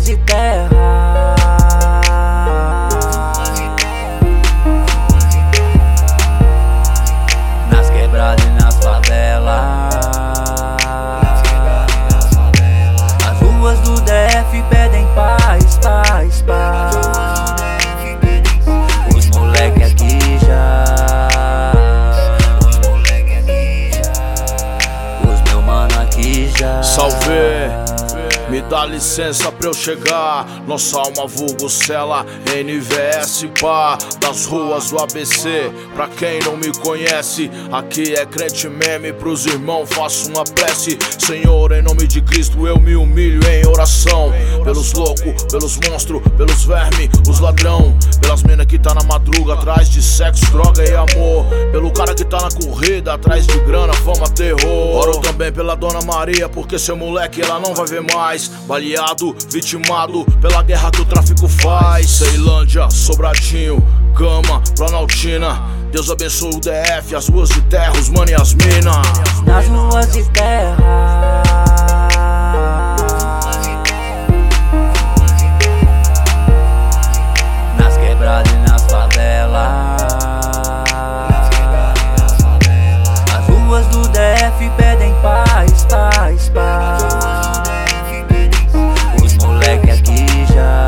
ruas de terra, nas quebradas e nas favelas. As ruas do DF pedem paz, paz, paz. Os moleque aqui já, os meu mano aqui já. Salve! Me dá licença pra eu chegar. Nossa alma vulgo cela NVS pá. Das ruas do ABC, pra quem não me conhece, aqui é crente meme, pros irmãos faço uma prece. Senhor, em nome de Cristo eu me humilho em oração. Pelos loucos, pelos monstros, pelos vermes, os ladrão. Pelas mina que tá na madruga, atrás de sexo, droga e amor. Pelo cara que tá na corrida, atrás de grana, fama, terror. Oro também pela Dona Maria, porque seu moleque ela não vai ver mais. Baleado, vitimado pela guerra que o tráfico faz. Ceilândia, Sobradinho, Gama, Planaltina. Deus abençoe o DF, as ruas de terra, os mano e as mina. Nas ruas de terra, nas quebradas e nas favelas. As ruas do DF pedem paz, paz, paz. Os moleque aqui já,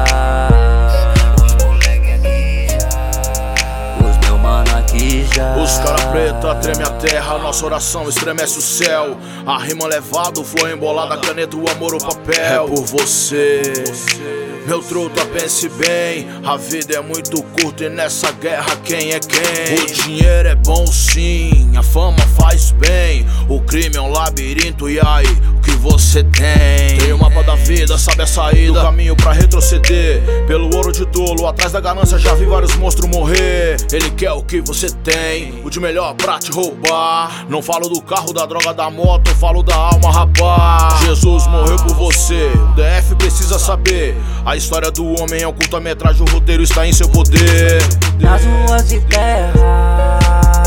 os meu mano aqui já. Os cara preta treme a terra, nossa oração estremece o céu. A rima levado, flor embolada, caneta, o amor, o papel. É por você, meu truta, pense bem. A vida é muito curta e nessa guerra quem é quem? O dinheiro é bom sim, a fama faz bem. O crime é um labirinto e aí, o que você tem? Tem o mapa da vida, sabe a saída, o caminho pra retroceder. Pelo ouro de tolo, atrás da ganância já vi vários monstros morrer. Ele quer o que você tem, o de melhor pra te roubar. Não falo do carro, da droga, da moto, eu falo da alma, rapaz. Jesus morreu por você, o DF precisa saber. A história do homem é um curta-metragem, o roteiro está em seu poder. Nas ruas de terra,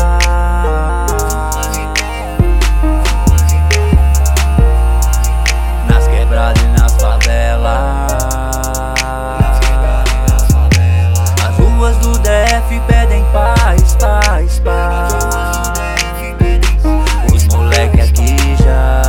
nas quebradas e nas favelas. As ruas do DF pedem paz, paz, paz. Os moleque aqui já,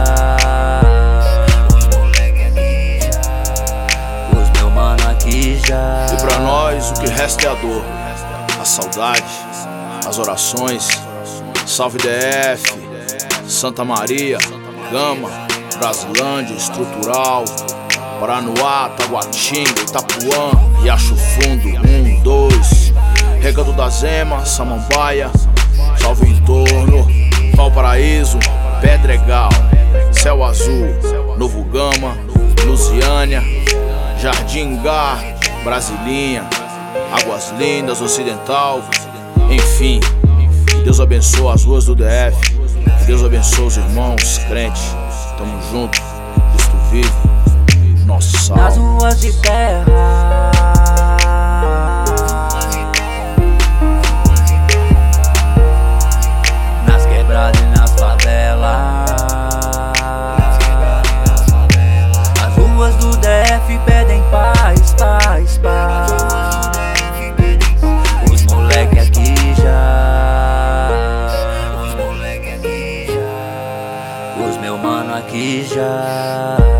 os meu mano aqui já. E pra nós o que resta é a dor, a saudade, as orações. Salve DF, Santa Maria, Gama, Brasilândia, Estrutural, Paranoá, Taguatinga, Itapuã, Riacho Fundo, 1, 2, Recanto da Zema, Samambaia, Salve Entorno, Valparaíso, Pedregal, Céu Azul, Novo Gama, Lusiânia, Jardim Gá, Brasilinha, Águas Lindas, Ocidental. Enfim, que Deus abençoe as ruas do DF, que Deus abençoe os irmãos crentes. Tamo junto, Cristo vive, nosso salve. Nas ruas de terra, nas quebradas e nas favelas. As ruas do DF pedem paz, paz, paz. Os moleque aqui já, os meu mano aqui já.